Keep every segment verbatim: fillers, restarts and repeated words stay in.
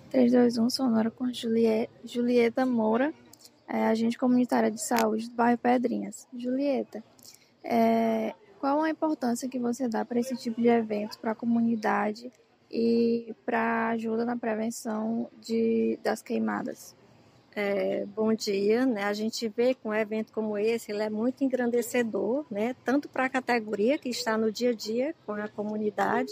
três, dois, um, Sonora com Julieta, Julieta Moura, é, agente comunitária de saúde do bairro Pedrinhas. Julieta, é, qual a importância que você dá para esse tipo de eventos para a comunidade e para ajuda na prevenção de, das queimadas? É, bom dia, né? A gente vê que um evento como esse, ele é muito engrandecedor, né? Tanto para a categoria que está no dia a dia com a comunidade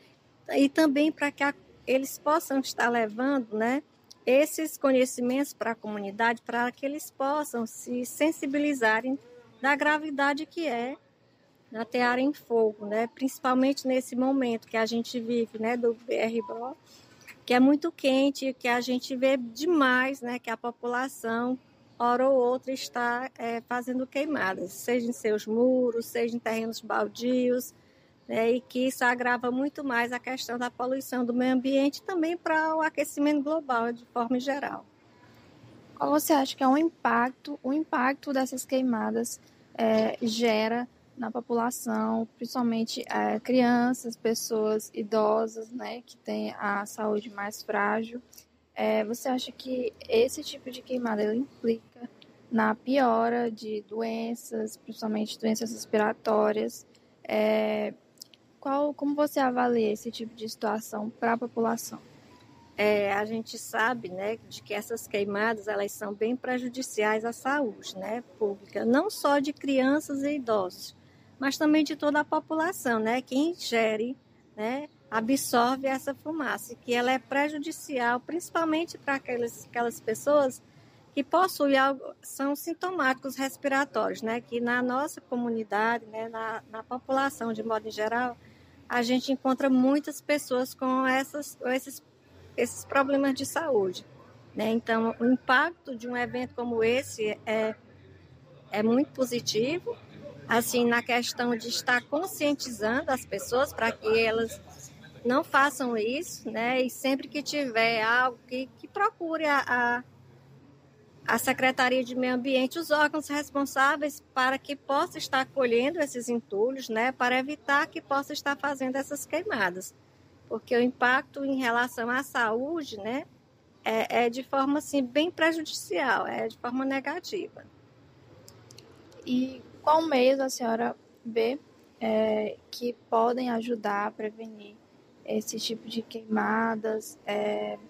e também para que a, eles possam estar levando, né, esses conhecimentos para a comunidade, para que eles possam se sensibilizarem da gravidade que é atear em fogo, né? Principalmente nesse momento que a gente vive, né, do B R B O, que é muito quente, que a gente vê demais, né, que a população, hora ou outra, está é, fazendo queimadas, seja em seus muros, seja em terrenos baldios, né, e que isso agrava muito mais a questão da poluição do meio ambiente e também para o aquecimento global, de forma geral. Qual você acha que é o impacto, o impacto dessas queimadas é, gera na população, principalmente é, crianças, pessoas idosas, né, que têm a saúde mais frágil? É, você acha que esse tipo de queimada ele implica na piora de doenças, principalmente doenças respiratórias? É, qual, como você avalia esse tipo de situação para a população? É, a gente sabe, né, de que essas queimadas elas são bem prejudiciais à saúde, né, pública, não só de crianças e idosos, mas também de toda a população, né, que ingere, né, absorve essa fumaça, que ela é prejudicial, principalmente para aquelas, aquelas pessoas que possuem algo, são sintomáticos respiratórios, né, que na nossa comunidade, né, na, na população de modo em geral, a gente encontra muitas pessoas com essas, esses esses problemas de saúde, né? Então, o impacto de um evento como esse é, é muito positivo, assim, na questão de estar conscientizando as pessoas para que elas não façam isso, né? E sempre que tiver algo, que, que procure a, a, a Secretaria de Meio Ambiente, os órgãos responsáveis para que possa estar colhendo esses entulhos, né? Para evitar que possa estar fazendo essas queimadas. Porque o impacto em relação à saúde, né, é, é de forma assim, bem prejudicial, é de forma negativa. E qual meios a senhora vê é, que podem ajudar a prevenir esse tipo de queimadas é,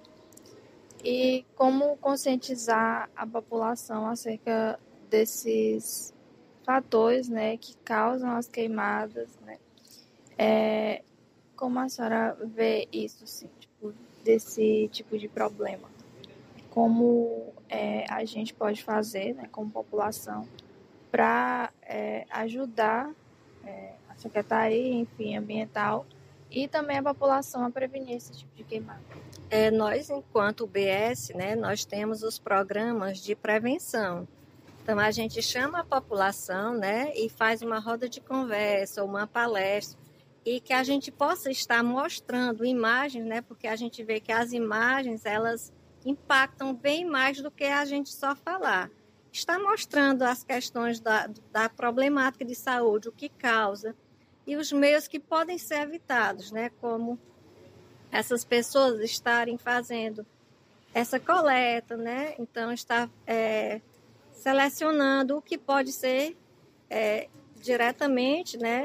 e como conscientizar a população acerca desses fatores, né, que causam as queimadas, né? É, como a senhora vê isso, assim, tipo, desse tipo de problema? Como é, a gente pode fazer, né, como população, para é, ajudar é, a Secretaria, enfim, ambiental e também a população a prevenir esse tipo de queimada? É, nós, enquanto U B S, né, nós temos os programas de prevenção. Então, a gente chama a população, né, e faz uma roda de conversa ou uma palestra e que a gente possa estar mostrando imagens, né, porque a gente vê que as imagens, elas impactam bem mais do que a gente só falar. Está mostrando as questões da, da problemática de saúde, o que causa, e os meios que podem ser evitados, né, como essas pessoas estarem fazendo essa coleta, né, então está é, selecionando o que pode ser é, diretamente, né,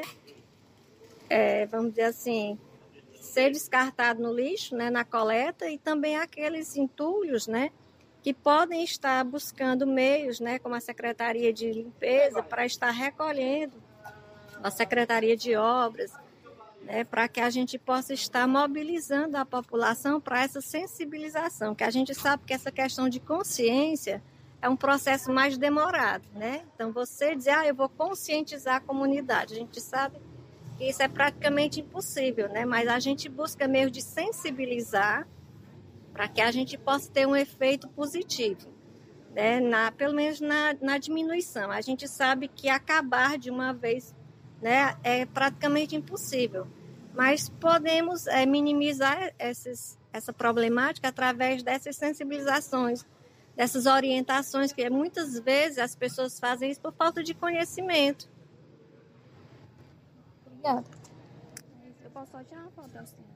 é, vamos dizer assim, ser descartado no lixo, né, na coleta, e também aqueles entulhos, né, que podem estar buscando meios, né, como a Secretaria de Limpeza, para estar recolhendo, a Secretaria de Obras, né, para que a gente possa estar mobilizando a população para essa sensibilização, que a gente sabe que essa questão de consciência é um processo mais demorado, né? Então, você dizer, ah, eu vou conscientizar a comunidade, a gente sabe que isso é praticamente impossível, né? Mas a gente busca meio de sensibilizar para que a gente possa ter um efeito positivo, né? Na, pelo menos na, na diminuição. A gente sabe que acabar de uma vez, né, é praticamente impossível, mas podemos é, minimizar esses, essa problemática através dessas sensibilizações, dessas orientações, que muitas vezes as pessoas fazem isso por falta de conhecimento. Obrigada. Eu posso só tirar uma foto assim.